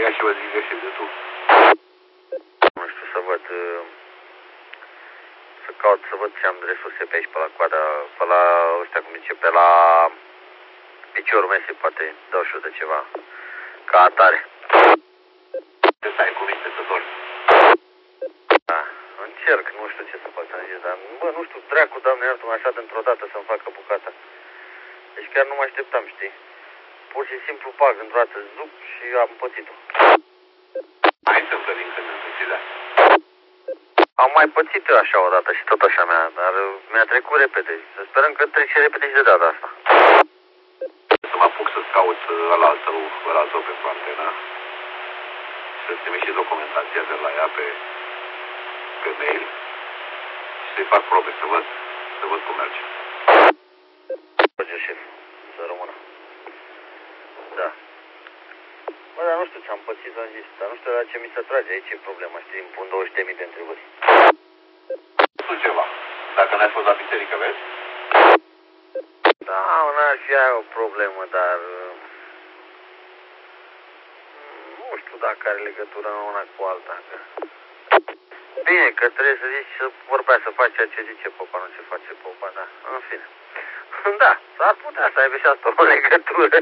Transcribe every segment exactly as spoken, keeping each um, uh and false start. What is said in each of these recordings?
ia și vă zic greșit de tu. Nu știu, să văd... Să caut, să văd ce am de resurse pe aici, pe la coada, pe la, ăștia cum zice, pe la piciorul mesei, poate dau și eu de ceva, ca atare. Ce stai cu minte să dormi? Da, încerc, nu știu ce să fac, am zis, dar, bă, nu știu, dracu, doamne, iartă-mă așa dintr-o dată să-mi facă bucata. Deci chiar nu mă așteptam, știi? Pur și simplu pag într-o dată, zup și am pățit-o. Mai întâmplă din când în când, da. Am mai pățit eu așa odată și tot așa mea, dar mi-a trecut repede. Să sperăm că trece repede și de data asta. Să mă apuc să-ți caut ălalt tău, ălalt tău pentru antena. Să-ți trimiți și documentația de la ea pe, pe mail. Și să-i fac probe, să văd, să văd cum merge. Merge, șef, să rămână. Da. Bă, dar nu știu ce am pățit, am zis, dar nu știu la ce mi se trage, aici e problema, știi, îmi pun douăzeci de mii de întrebări. Nu ceva, dacă n-ai fost la biserică, vezi? Da, n-ar fi aia o problemă, dar... Nu știu dacă are legătură una cu alta. Că... Bine, că trebuie să zici să vorbea să faci ceea ce zice popa, nu ce face popa, da, în fine. Da, s-ar putea să aibă și asta o legătură.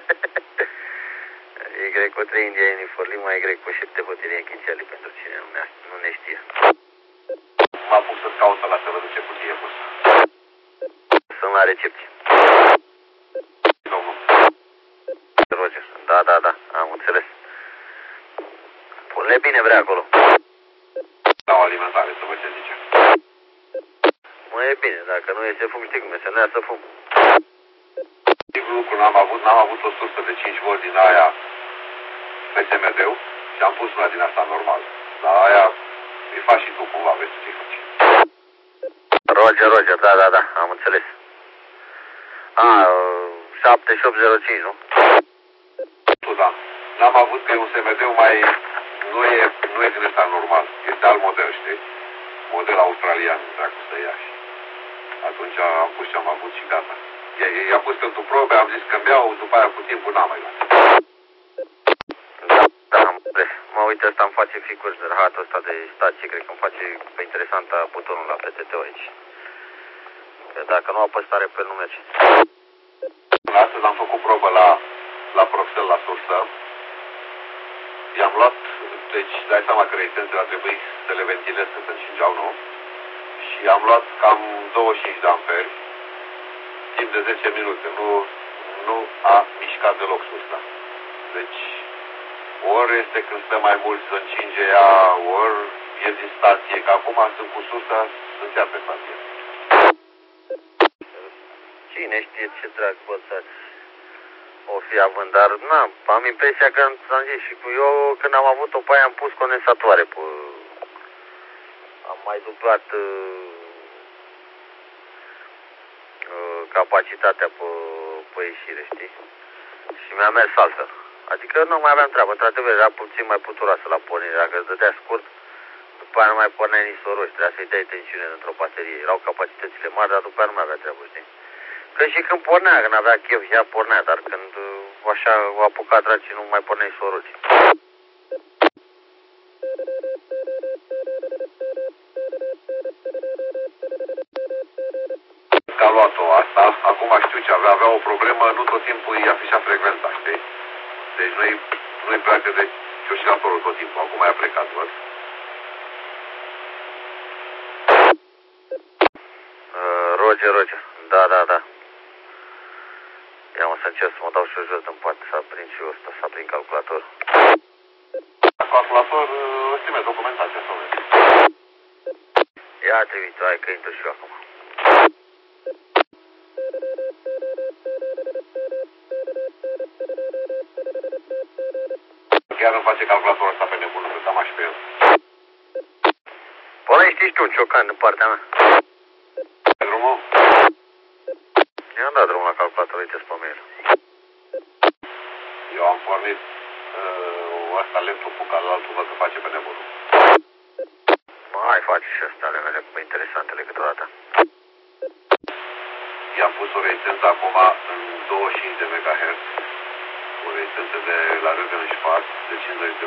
Y cu trei India Unifor Lima, Y cu șapte hotelier închițiali pentru cine nu ne, nu ne știe. Mă apuc să-ți caut ăla să văd ce cutie e pus. Sunt la recepție. Domnul. Roger, da, da, da, am înțeles. Pune bine vrea acolo. La o alimentare, să văd ce zice. Mă, e bine, dacă nu e să fum, știi cum e, să nu ia să fum. Sigur lucru, n-am avut, n-am avut o sursă de cinci volt din aia pe S M D-ul și am pus una din asta normal. Dar aia îi faci și tu cumva, vezi tu ce-i faci. Roger, Roger, da, da, da, am înțeles. A, șapte opt zero cinci, nu? Tu, da. N-am avut că e un S M D-ul mai... Nu e, nu e din ăsta normal. Este alt model, știi? Model australian, dracu să ia și... Atunci am pus ce am avut și gata. I-a pus pentru probe, am zis că îmi după aia cu timpul n-am mai luat. Da, da, am înțeles. Mă uit, ăsta îmi face ficuri de rahatul ăsta de stație, cred că îmi face pe interesanta butonul la P T T aici. Că dacă nu apăs tare pe el nu merge. Astăzi am făcut probă la, la Proxel, la sursă. I-am luat, deci dai seama că rezistențele ar trebui să le ventilez când se încingeau, nu? Și am luat cam douăzeci și cinci de amperi. Timp de zece minute, nu, nu a mișcat deloc sursa. Deci, ori este când stă mai mult să încinge ea, ori e din stație, că acum sunt cu sursa, sunt chiar pe stație. Cine știe ce drag bățați o fi având, dar na, am impresia că am zis și cu eu când am avut-o pe aia am pus condensatoare pe... Am mai dublat uh, uh, capacitatea pe, pe ieșire, știi? Și mi-a mers altfel. Adică nu mai aveam treabă, într-adevăr era puțin mai puturoasă la pornire, dacă îți dădea scurt, după aia nu mai pornea nici soroși, trebuia să-i dai tensiune într-o baterie. Erau capacitățile mari, dar după aia nu mai avea treabă, știi? Că și când pornea, când avea chef, ea pornea, dar când așa o apucat dracii, nu mai porneai soroci. Că a luat-o asta, acum știu ce avea, avea o problemă, nu tot timpul îi afișa frecvența, știi? Deci nu-i, nu-i pleacă de oscilatorul tot timpul, acum i-a plecat, văd. Uh, Roger, Roger, da, da, da. Ia mă să încerc să mă dau și eu jos din pat, să aprind și eu ăsta, să aprind calculator. La calculator, îți trimit documentația, să vezi. Ia trimit, hai că intru și eu acum. Chiar îmi face calculatorul ăsta pe nebunul, că am și pe el. Pornești tu un ciocan din partea mea. Drumul? I-am dat drumul la calculator, uite-ți pe mail. Eu am pornit uh, ăsta laptopul, ca altul văd că face pe nebunul. Mai face și ăsta, ale mele, cu interesantele câteodată. I-am pus o rezistență acum în douăzeci și cinci de megahertz. O rezistență de la Rögen Schwarz de cincizeci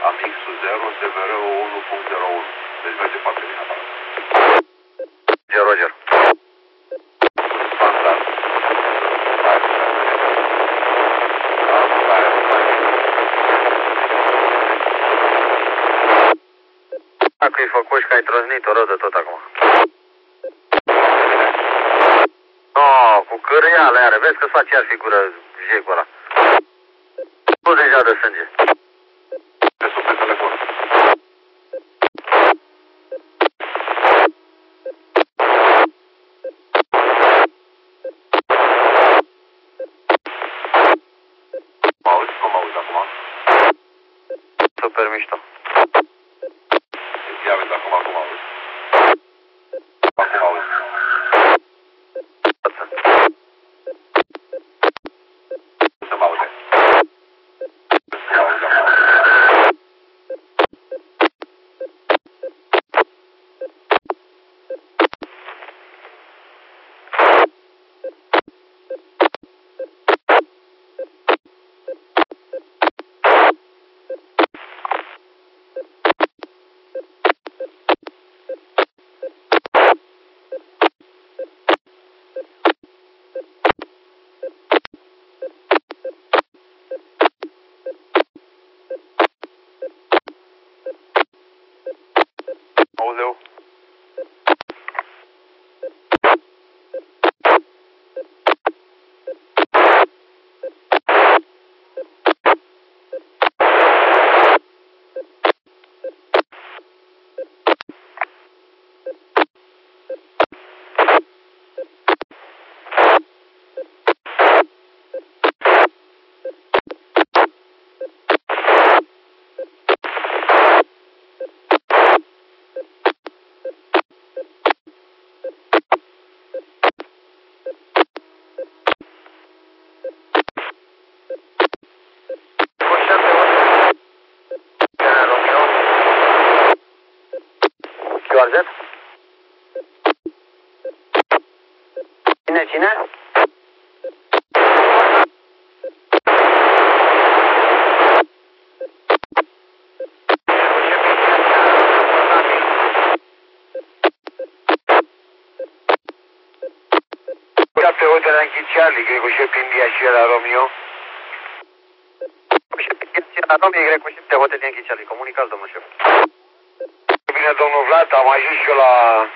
Amixul zero, S V R unu punct zero unu. Deci merge foarte bine aparat. Roger, Roger. Standard. Dacă ai făcut și că ai trăznit o rodă tot acum. No, cu cârâială iară, vezi că-ți face iar figură jegul ăla. Nu deja de sânge. Te sun pe telefon. Mă auzi? Cum mă auzi acum? Super mișto. Ia vezi acum, cum auzi? Acum auzi. Să mă aude. Să mă auzi acum. Aoleu. Q R Z? Cine, cine? Pe Hotel Yankee Charlie, Greco Shep India Sierra Romeo. Sierra Romeo, Greco Shep de Hotel Yankee Charlie. Comunicați, domnul șef. Bine, domnul Vlad, am ajuns și eu la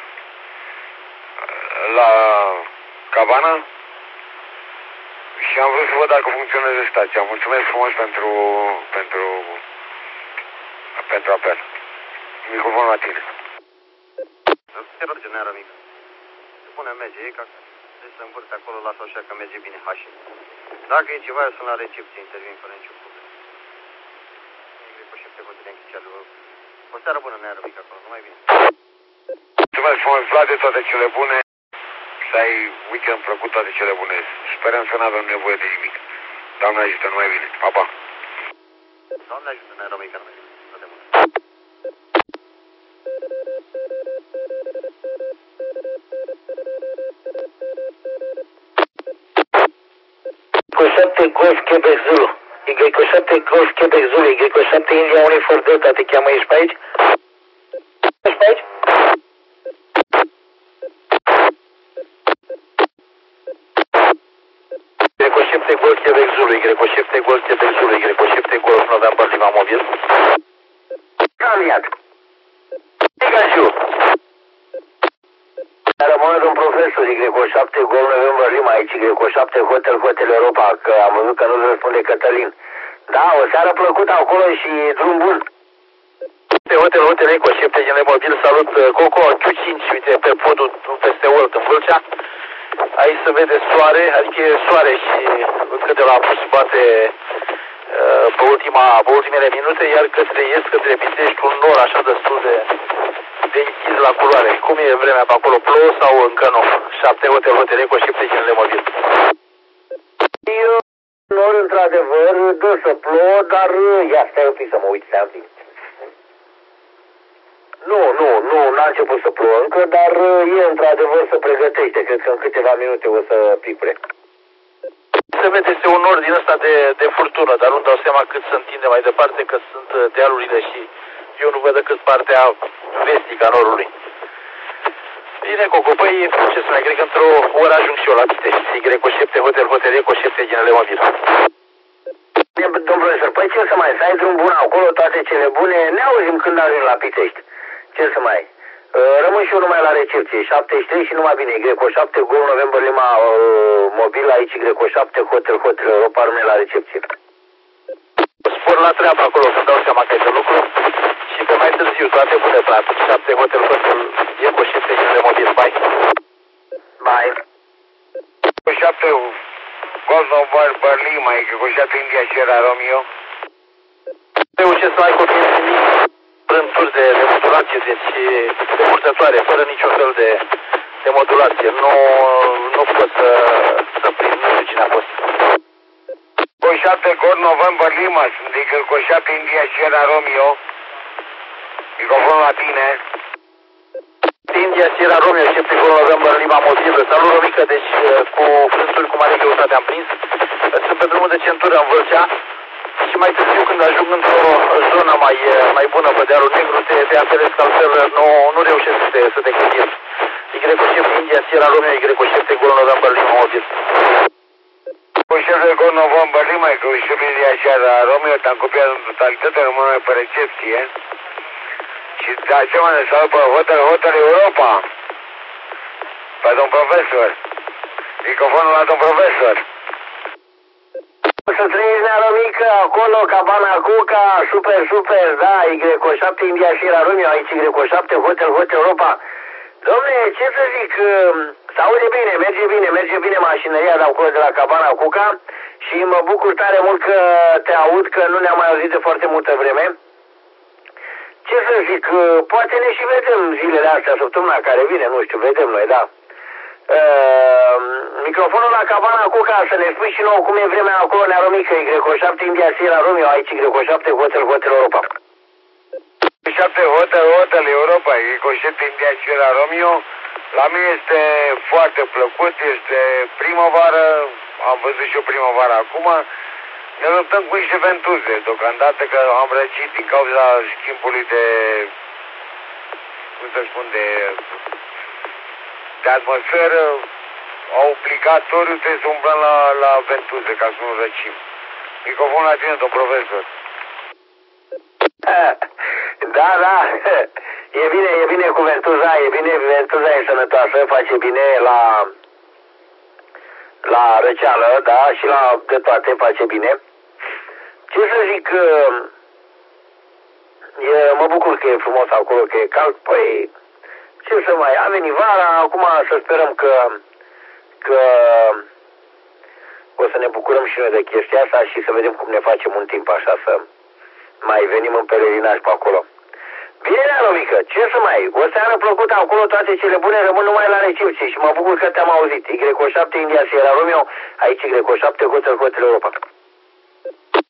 la cabana și am vrut să văd dacă funcționează stația. Mulțumesc frumos pentru pentru pentru apel. Microfonul la tine. Te rog, neară mică. Se pune merge, e ca să se învârte acolo, lasă așa că merge bine hașii. Dacă e ceva, eu sunt la recepție, intervin fără nicio problemă. Greco Shep de Hotel Yankee Charlie. O seară bună, neară mică acolo, numai bine. Mulțumesc frumos, Vlad, de toate cele bune. Să ai weekend plăcut, toate cele bune. Sperăm să nu avem nevoie de nimic. Doamne ajută, numai bine. Pa, pa. Doamne ajută, neară mică, numai bine. Toate bune. Y șapte Golf Quebec Zulu. Y șapte Golf Quebec Zulu. Y șapte India Unifor Delta. Te cheamă, ești pe aici? Ești pe aici? Y șapte Golf Quebec Zulu. Y șapte Golf Quebec Zulu. Y șapte Golf November Lima Mobil. Caliat. Negațiu. Rămâne un profesor, Y șapte Golf November Lima aici, Y șapte Hotel Hotel Europa, că am văzut că nu răspunde Cătălin. Da, o seară plăcută acolo și drum bun. Pe Hotel Hotel Eco șapte G N Mobil, salut Coco, Q cinci, uite pe podul peste World în Vâlcea. Aici se vede soare, adică e soare și văd că de la apus bate pe, ultima, pe ultimele minute, iar către est, către Pitești, un nor așa destul de, de închis la culoare. Cum e vremea pe acolo? Plouă sau încă nu? șapte Hotel Hotel Eco șapte G N Mobil. Eu, nor într-adevăr, dă să plouă, dar ia stai un pic să mă uit, stai un pic. Nu, nu, nu, n-a început să plouă încă, dar e într-adevăr să pregătește. Cred că în câteva minute o să pipre. se vede este un nor din ăsta de, de furtună, dar nu-mi dau seama cât se întinde mai departe, că sunt dealurile și eu nu văd decât partea vestică a norului. Bine, Coco, păi, ce să mai, cred că într-o oră ajung și eu la Pitești. Y șapte Hotel Hotel Eco șapte Ginele Mobil. Domnul profesor, păi ce să mai, să ai drum bun acolo, toate cele bune, ne auzim când ajung la Pitești. Ce să mai, rămân și eu numai la recepție, șaptezeci și trei și numai bine, Y șapte Golf November Lima uh, mobil, aici Y șapte Hotel Hotel Europa, rămâne la recepție. Spor la treabă acolo, să dau seama că ai de lucru și pe mai târziu, toate bune, frate, șapte Hotel Hotel Eco șapte Ginele Mobil, bye. Bye. șapte Golf November Lima, Y șapte India Sierra Romeo. Reușesc să ai copii mici, rânduri de, de modulație, deci de purtătoare, fără niciun fel de, de modulație. Nu, nu pot să, să prind, nu știu cine a fost. șapte Golf November Lima, sunt de șapte India Sierra Romeo. Microfonul la tine. India Sierra Romeo, șapte Golf November Lima mobil. Salut, Romică, deci cu frânturi cu mare greutate am prins. Sunt pe drumul de centură în Vâlcea. Și mai târziu, când ajung într-o zonă mai, mai bună pe dealul negru, te, te apelez că altfel nu, nu reușesc să te, să te gândesc. Y șapte India Sierra Romeo, Y șapte Golf November Lima mobil. șapte Golf November Lima, Y șapte India Sierra Romeo, te-am copiat în totalitate, rămân pe recepție. Și de asemenea salut pe Hotel Hotel Europa. Pe domn profesor. Microfonul la domn profesor. Să trăiești, Nea Mică, acolo, Cabana Cuca, super, super, da, Y șapte India Sierra Romeo, aici Y șapte Hotel Hotel Europa. Dom'le, ce să zic, se aude bine, merge bine, merge bine mașinăria de acolo de la Cabana Cuca și mă bucur tare mult că te aud, că nu ne-am mai auzit de foarte multă vreme. Ce să zic, poate ne și vedem zilele astea, săptămâna care vine, nu știu, vedem noi, da. Uh, microfonul la Cabana Cuca, să ne spui și nouă cum e vremea acolo, Nea Romică, Y șapte India Sierra Romeo, aici Y șapte Hotel Hotel Europa. șapte Hotel Hotel Europa, Y șapte India Sierra Romeo, la mine este foarte plăcut, este primăvară, am văzut și o primăvară acum, ne luptăm cu niște ventuze, deocamdată că am răcit din cauza schimbului de, cum să spun, de... de atmosferă, obligatoriu trebuie să umblăm la, la ventuze ca să nu răcim. Microfonul la tine, domn profesor. Da, da, e bine, e bine cu ventuza, e bine, ventuza e sănătoasă, face bine la, la răceală, da, și la de toate face bine. Ce să zic, e, mă bucur că e frumos acolo, că e cald, păi... Ce să mai, a venit vara, acum să sperăm că, că o să ne bucurăm și noi de chestia asta și să vedem cum ne facem un timp așa să mai venim în pelerinaj pe acolo. Bine, Nea Romică, ce să mai, o seară plăcută acolo, toate cele bune, rămân numai la recepție și mă bucur că te-am auzit. Y șapte India Sierra Romeo, aici Y șapte Hotel Hotel Europa.